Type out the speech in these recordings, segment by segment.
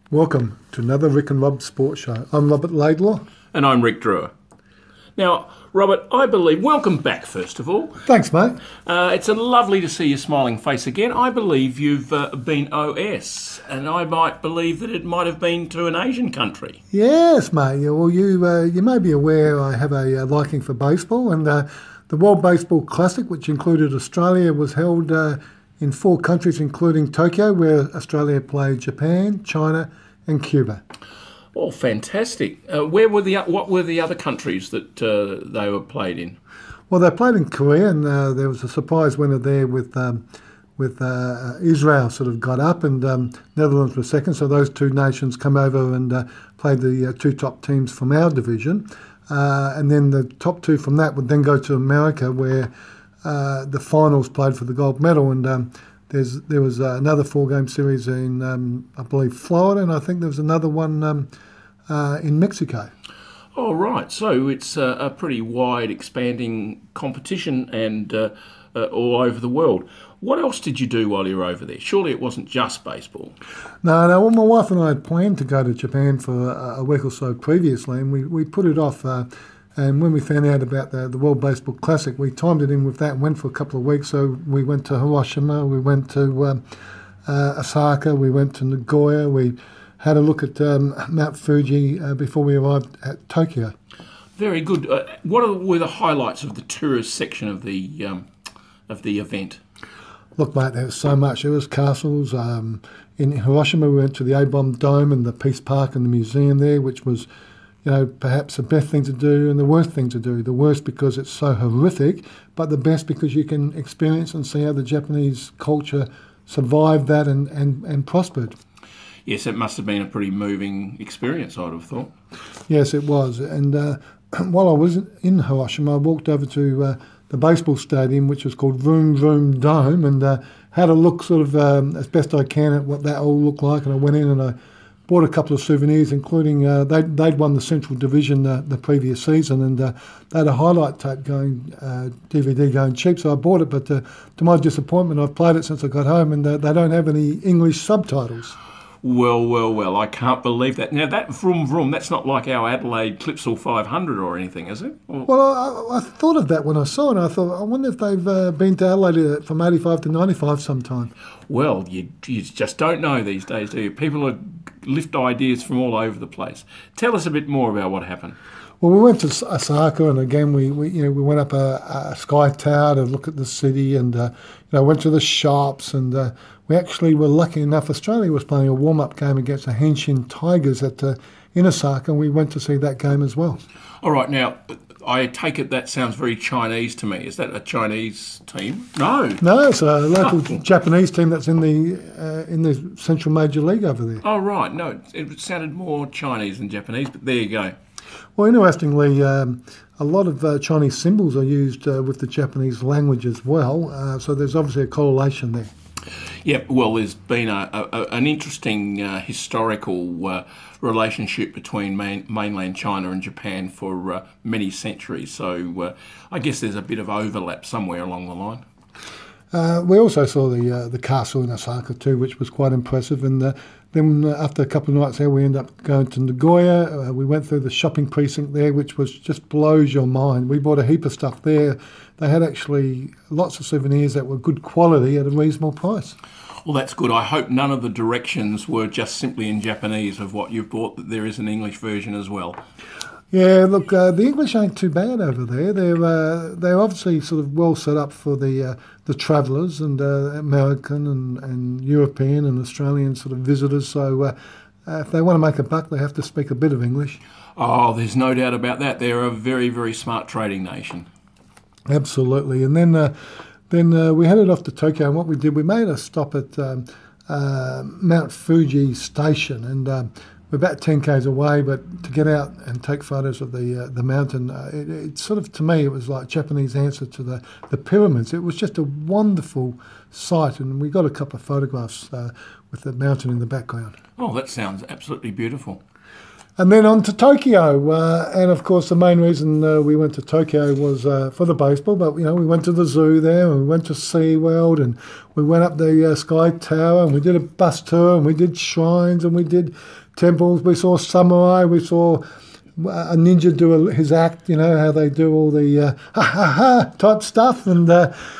Welcome to another Rick and Rob Sports Show. I'm Robert Laidlaw. And I'm Rick Drewer. Now, Robert, I believe, welcome back first of all. Thanks, mate. It's lovely to see your smiling face again. I believe you've been OS, and I might believe that it might have been to an Asian country. Yes, mate. Yeah, well, you may be aware I have a liking for baseball, and the World Baseball Classic, which included Australia, was held in 4 countries, including Tokyo, where Australia played Japan, China, and Cuba. Oh, fantastic! What were the other countries that they were played in? Well, they played in Korea, and there was a surprise winner there with Israel sort of got up, and Netherlands were second. So those 2 nations come over and played the 2 top teams from our division, and then the top 2 from that would then go to America, where the finals played for the gold medal, and there was another 4-game series in, I believe, Florida, and I think there was another one in Mexico. Oh, right. So it's a pretty wide, expanding competition and all over the world. What else did you do while you were over there? Surely it wasn't just baseball. No. Well, my wife and I had planned to go to Japan for a week or so previously, and we put it off. And when we found out about the World Baseball Classic, we timed it in with that and went for a couple of weeks. So we went to Hiroshima, we went to Osaka, we went to Nagoya, we had a look at Mount Fuji before we arrived at Tokyo. Very good. What were the highlights of the tourist section of the event? Look, mate, there was so much. There was castles. In Hiroshima, we went to the A-Bomb Dome and the Peace Park and the museum there, which was, perhaps the best thing to do and the worst thing to do. The worst because it's so horrific, but the best because you can experience and see how the Japanese culture survived that and prospered. Yes, it must have been a pretty moving experience, I'd have thought. Yes, it was. And while I was in Hiroshima, I walked over to the baseball stadium, which was called Vroom Vroom Dome, and had a look sort of as best I can at what that all looked like. And I went in and I bought a couple of souvenirs, including they'd won the Central Division the previous season, and they had a highlight tape going, DVD going cheap, so I bought it. But to my disappointment, I've played it since I got home, and they don't have any English subtitles. Well, I can't believe that. Now, that Vroom Vroom, that's not like our Adelaide Clipsal 500 or anything, is it? Well, I thought of that when I saw it. I thought, I wonder if they've been to Adelaide from 85 to 95 sometime. Well, you just don't know these days, do you? People lift ideas from all over the place. Tell us a bit more about what happened. Well, we went to Osaka, and again we went up a sky tower to look at the city, and went to the shops, and we actually were lucky enough. Australia was playing a warm-up game against the Hanshin Tigers in Osaka, and we went to see that game as well. All right, now I take it that sounds very Chinese to me. Is that a Chinese team? No, it's a local Japanese team that's in the Central Major League over there. Oh, right. No, it sounded more Chinese than Japanese, but there you go. Well, interestingly, a lot of Chinese symbols are used with the Japanese language as well, so there's obviously a correlation there. Yeah, well, there's been an interesting historical relationship between mainland China and Japan for many centuries, so I guess there's a bit of overlap somewhere along the line. We also saw the castle in Osaka too, which was quite impressive, and then after a couple of nights there, we ended up going to Nagoya. We went through the shopping precinct there, which was just blows your mind. We bought a heap of stuff there. They had actually lots of souvenirs that were good quality at a reasonable price. Well, that's good. I hope none of the directions were just simply in Japanese of what you've bought, that there is an English version as well. Yeah, look, the English ain't too bad over there. They're obviously sort of well set up for the travellers and American and European and Australian sort of visitors. So if they want to make a buck, they have to speak a bit of English. Oh, there's no doubt about that. They're a very, very smart trading nation. Absolutely. And then we headed off to Tokyo, and what we did, we made a stop at Mount Fuji Station, and we're about 10 k's away, but to get out and take photos of the mountain, it sort of, to me, it was like Japanese answer to the pyramids. It was just a wonderful sight, and we got a couple of photographs with the mountain in the background. Oh, that sounds absolutely beautiful. And then on to Tokyo. And, of course, the main reason we went to Tokyo was for the baseball. But, we went to the zoo there and we went to SeaWorld and we went up the Sky Tower and we did a bus tour and we did shrines and we did temples. We saw samurai. We saw a ninja do his act, how they do all the ha-ha-ha type stuff. And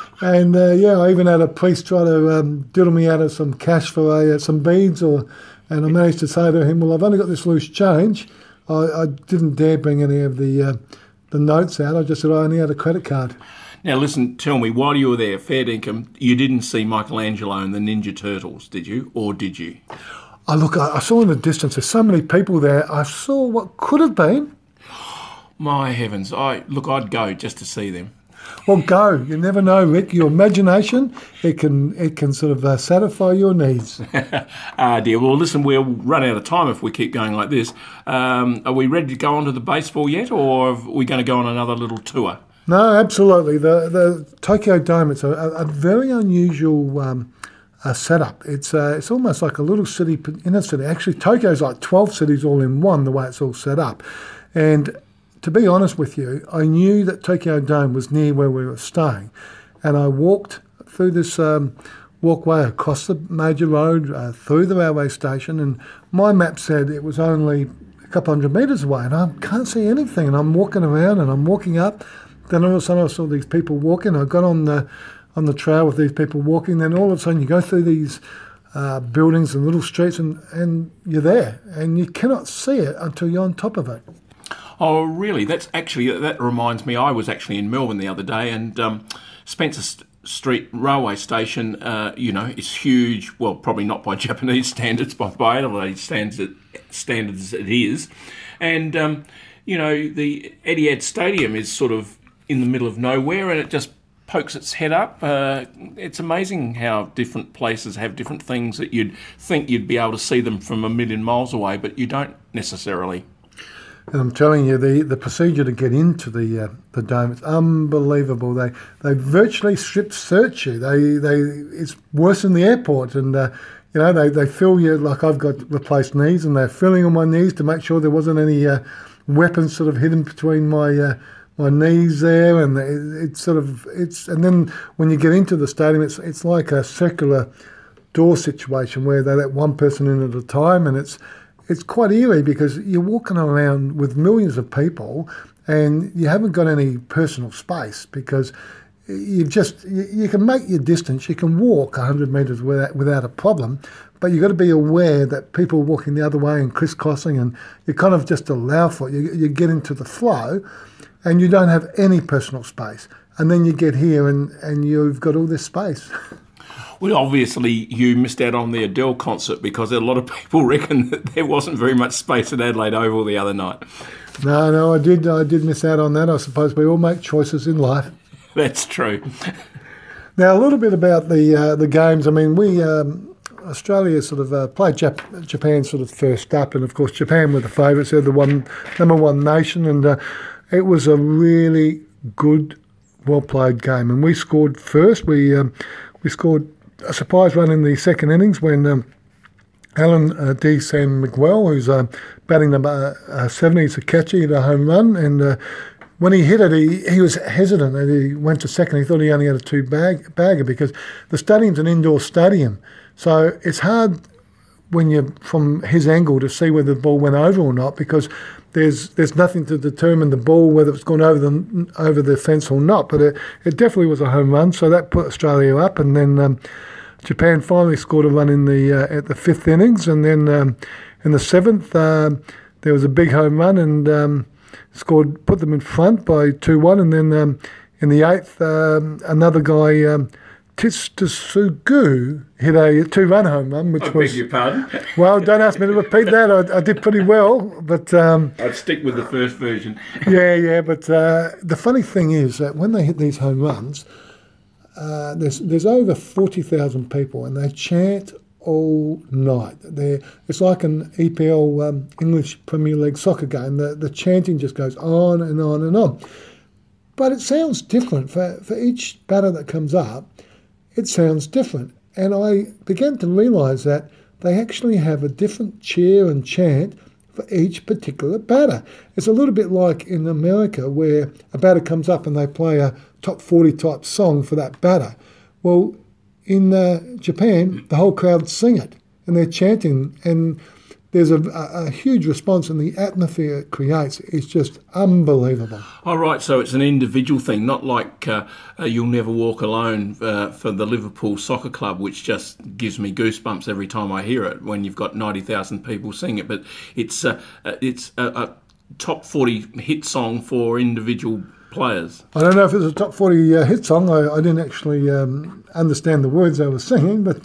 I even had a priest try to diddle me out of some cash for some beads and I managed to say to him, well, I've only got this loose change. I didn't dare bring any of the notes out. I just said I only had a credit card. Now, listen, tell me, while you were there, fair dinkum, you didn't see Michelangelo and the Ninja Turtles, did you? Or did you? I saw in the distance, there's so many people there. I saw what could have been. My heavens. I'd go just to see them. Well, go. You never know, Rick. Your imagination, it can sort of satisfy your needs. Dear. Well, listen, we'll run out of time if we keep going like this. Are we ready to go on to the baseball yet, or are we going to go on another little tour? No, absolutely. The Tokyo Dome, it's a very unusual setup. It's almost like a little city in a city. Actually, Tokyo's like 12 cities all in one, the way it's all set up. And to be honest with you, I knew that Tokyo Dome was near where we were staying. And I walked through this walkway across the major road, through the railway station, and my map said it was only a couple hundred metres away, and I can't see anything. And I'm walking around and I'm walking up. Then all of a sudden I saw these people walking. I got on the trail with these people walking. Then all of a sudden you go through these buildings and little streets and you're there. And you cannot see it until you're on top of it. Oh, really? That reminds me, I was actually in Melbourne the other day, and Spencer Street railway station, is huge. Well, probably not by Japanese standards, by Adelaide standards it is. And, the Etihad Stadium is sort of in the middle of nowhere, and it just pokes its head up. It's amazing how different places have different things that you'd think you'd be able to see them from a million miles away, but you don't necessarily. And I'm telling you, the procedure to get into the dome, it's unbelievable. They virtually strip search you. It's worse than the airport. And, they feel you, like I've got replaced knees, and they're feeling on my knees to make sure there wasn't any weapons sort of hidden between my knees there. And and then when you get into the stadium, it's like a circular door situation where they let one person in at a time, and it's quite eerie because you're walking around with millions of people and you haven't got any personal space because you can make your distance. You can walk 100 metres without a problem, but you've got to be aware that people are walking the other way and crisscrossing, and you kind of just allow for it. You get into the flow and you don't have any personal space. And then you get here and you've got all this space. Well, obviously, you missed out on the Adele concert because a lot of people reckon that there wasn't very much space at Adelaide Oval the other night. No, I did miss out on that. I suppose we all make choices in life. That's true. Now, a little bit about the games. I mean, Australia sort of played Japan sort of first up, and of course Japan were the favourites. They're the number one nation, and it was a really good, well-played game. And we scored first. We scored a surprise run in the second innings when Alan D. San Miguel, who's batting number 70, he's a catcher, hit a home run, and when he hit it, he was hesitant, and he went to second. He thought he only had a two-bagger because the stadium's an indoor stadium, so it's hard when you're from his angle to see whether the ball went over or not because there's nothing to determine the ball whether it's gone over the fence or not. But it definitely was a home run, so that put Australia up, and then Japan finally scored a run in at the fifth innings, and then in the seventh there was a big home run and put them in front by 2-1, and then in the eighth another guy. Tsusugu hit a two-run home run, which was... I beg your pardon? Well, don't ask me to repeat that. I did pretty well, but... I'd stick with the first version. Yeah, but the funny thing is that when they hit these home runs, there's over 40,000 people, and they chant all night. It's like an EPL English Premier League soccer game. The chanting just goes on and on and on. But it sounds different. For each batter that comes up, it sounds different. And I began to realise that they actually have a different cheer and chant for each particular batter. It's a little bit like in America where a batter comes up and they play a top 40 type song for that batter. Well, in Japan, the whole crowd sing it and they're chanting, and there's a huge response, and the atmosphere it creates is just unbelievable. All right, so it's an individual thing, not like You'll Never Walk Alone for the Liverpool Soccer Club, which just gives me goosebumps every time I hear it when you've got 90,000 people sing it. But it's a top 40 hit song for individual players. I don't know if it's a top 40 hit song. I didn't actually understand the words they were singing, but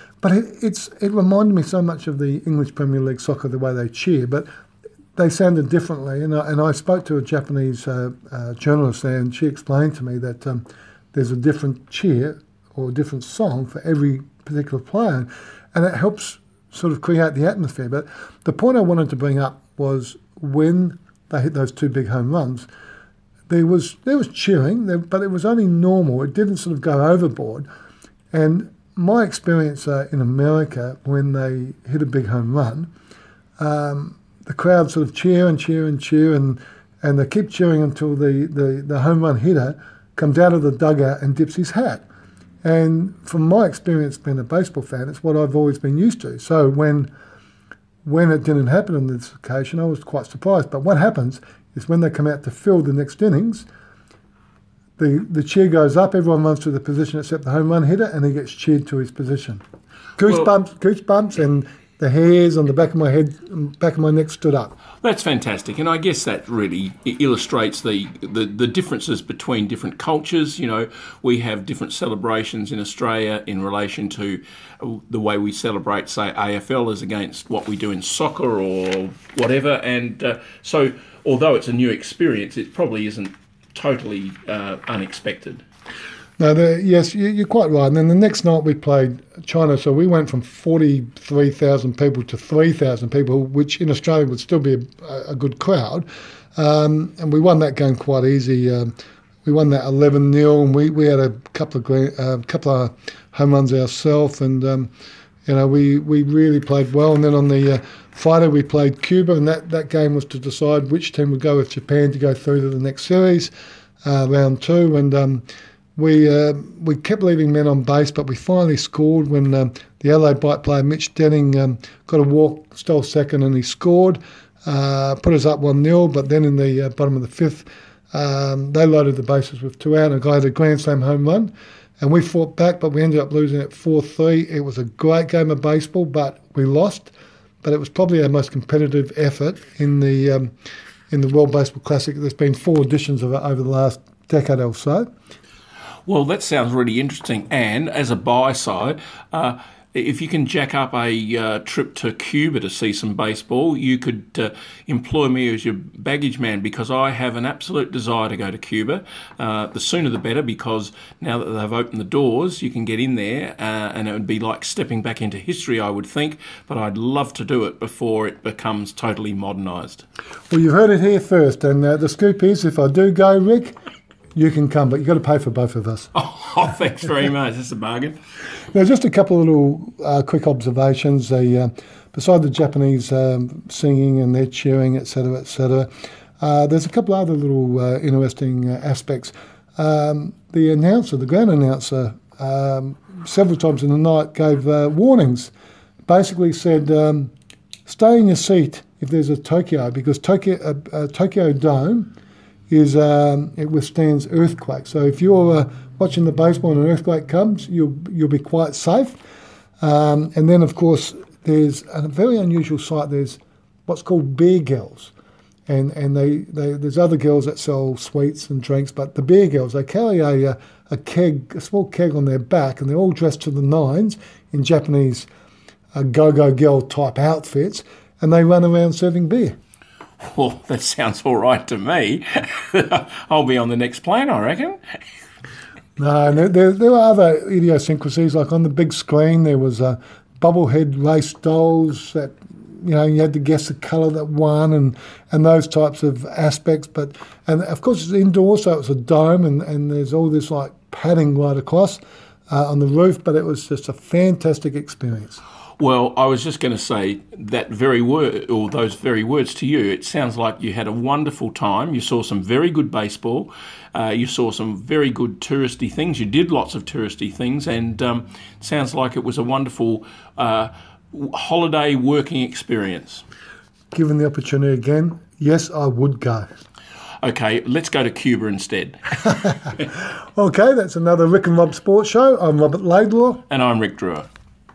it reminded me so much of the English Premier League soccer, the way they cheer, but they sounded differently. And I spoke to a Japanese journalist there, and she explained to me that there's a different cheer or a different song for every particular player, and it helps sort of create the atmosphere. But the point I wanted to bring up was when they hit those two big home runs, there was cheering, but it was only normal. It didn't sort of go overboard. And my experience in America, when they hit a big home run, the crowd sort of cheer and cheer and cheer, and they keep cheering until the home run hitter comes out of the dugout and dips his hat. And from my experience being a baseball fan, it's what I've always been used to. So when it didn't happen on this occasion, I was quite surprised. But what happens is when they come out to field the next innings, the cheer goes up, everyone runs to the position except the home run hitter, and he gets cheered to his position. Goosebumps, and the hairs on the back of my head, back of my neck stood up. That's fantastic, and I guess that really illustrates the differences between different cultures. You know, we have different celebrations in Australia in relation to the way we celebrate, say, AFL as against what we do in soccer or whatever. And so, although it's a new experience, it probably isn't totally unexpected. No, yes, you're quite right. And then the next night we played China, so we went from 43,000 people to 3,000 people, which in Australia would still be a good crowd. And we won that game quite easy. We won that 11-0, and we had a couple of home runs ourselves, and we really played well. And then on the Friday we played Cuba, and that game was to decide which team would go with Japan to go through to the next series, round two. And we kept leaving men on base, but we finally scored when the Adelaide Bite player Mitch Denning got a walk, stole second, and he scored, put us up 1-0. But then in the bottom of the fifth, they loaded the bases with 2 out, and a guy had a Grand Slam home run. And we fought back, but we ended up losing at 4-3. It was a great game of baseball, but we lost. But it was probably our most competitive effort in the World Baseball Classic. There's been 4 editions of it over the last decade or so. Well, that sounds really interesting. And as a buy side, if you can jack up a trip to Cuba to see some baseball, you could employ me as your baggage man, because I have an absolute desire to go to Cuba. The sooner the better, because now that they've opened the doors, you can get in there, and it would be like stepping back into history, I would think. But I'd love to do it before it becomes totally modernised. Well, you've heard it here first, and the scoop is, if I do go, Rick, you can come, but you've got to pay for both of us. Oh, thanks very much. That's a bargain. Now, just a couple of little quick observations. Beside the Japanese singing and their cheering, etc., there's a couple of other little interesting aspects. The ground announcer, several times in the night gave warnings. Basically said, stay in your seat if there's a Tokyo, because Tokyo Dome it withstands earthquakes. So if you're watching the baseball and an earthquake comes, you'll be quite safe. And then, of course, there's a very unusual sight. There's what's called beer girls, and there's other girls that sell sweets and drinks, but the beer girls, they carry a small keg on their back, and they're all dressed to the nines in Japanese go-go girl type outfits, and they run around serving beer. Well, that sounds all right to me. I'll be on the next plane, I reckon. No, there were other idiosyncrasies, like on the big screen there was bubblehead race dolls that, you had to guess the colour that won, and those types of aspects. And of course it's indoors, so it's a dome, and there's all this like padding right across on the roof, but it was just a fantastic experience. Well, I was just going to say that very word, or those very words to you. It sounds like you had a wonderful time. You saw some very good baseball. You saw some very good touristy things. You did lots of touristy things, and sounds like it was a wonderful holiday working experience. Given the opportunity again, yes, I would go. Okay, let's go to Cuba instead. Okay, that's another Rick and Rob Sports Show. I'm Robert Laidlaw. And I'm Rick Drewer.